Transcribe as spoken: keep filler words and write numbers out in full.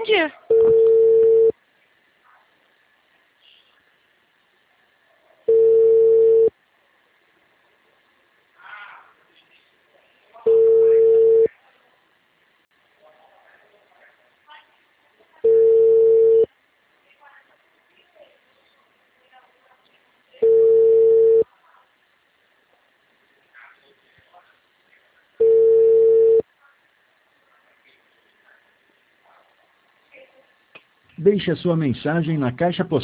entendi. Deixe a sua mensagem na caixa postal.